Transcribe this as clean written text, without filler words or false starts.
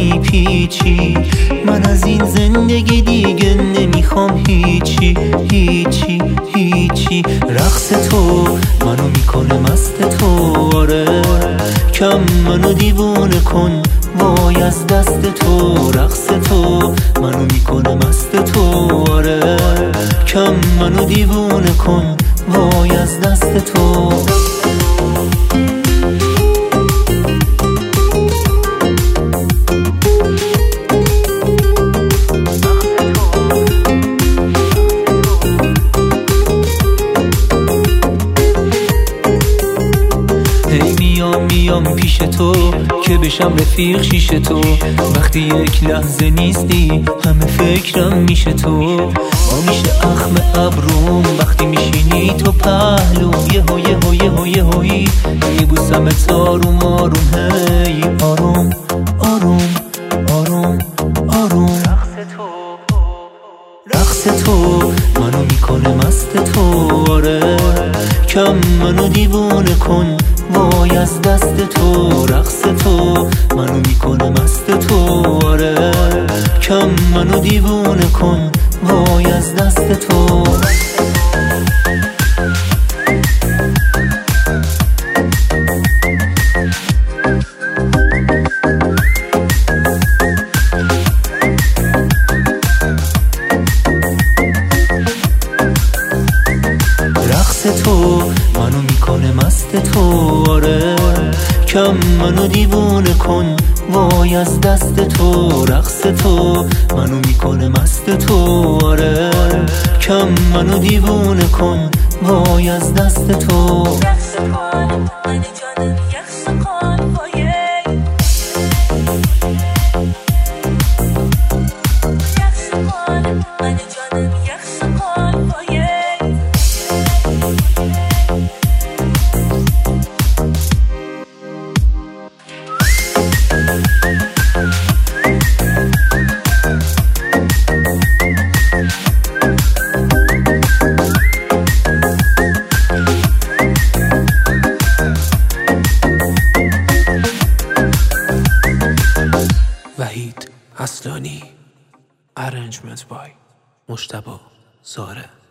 میپیچی. من از این زندگی دیگه نمیخوام هیچی هیچی هیچی. رقص تو منو میکنه مست تو، آره کم منو دیوونه کن وای از دست تو. رقص تو منو میکنه مست تو، آره کم منو دیوونه کن وای از دست تو. میام پیش تو که بشم رفیق شیش تو. وقتی یک لحظه نیستی همه فکرم میشه تو. ما میشه اخم ابروم وقتی میشینی تو پهلوم. یهویی میبوسمت آروم آروم هی آروم آروم آروم آروم. رقص تو منو میکنه مست تو، آره کم منو دیوونه کن وای از دست تو. رقص تو منو میکنه مست تو، آره کم منو دیوونه کن وای از دست تو. رقص تو منو میکنه مست تو، آره کم منو دیوونه کن وای از دست تو. رقص تو منو میکنه مست تو، آره کم منو دیوونه کن وای از دست تو. وحید اصلانی. Arrangement by مجتبی زاره.